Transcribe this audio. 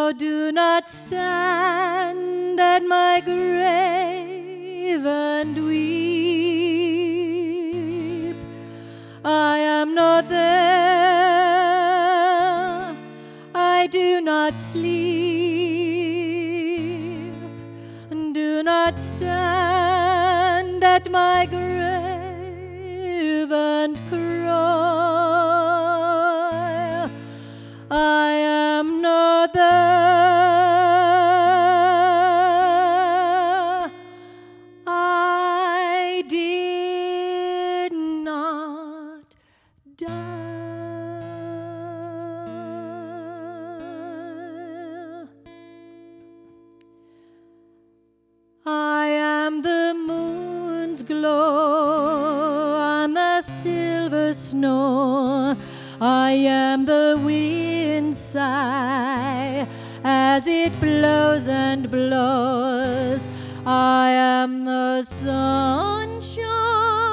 do not stand at my grave and weep. I am not there, I do not sleep. Do not stand at my grave and cry. I am not there, I did not die. I am the moon's glow on the silver snow. I am the wind's sigh as it blows and blows. I am the sunshine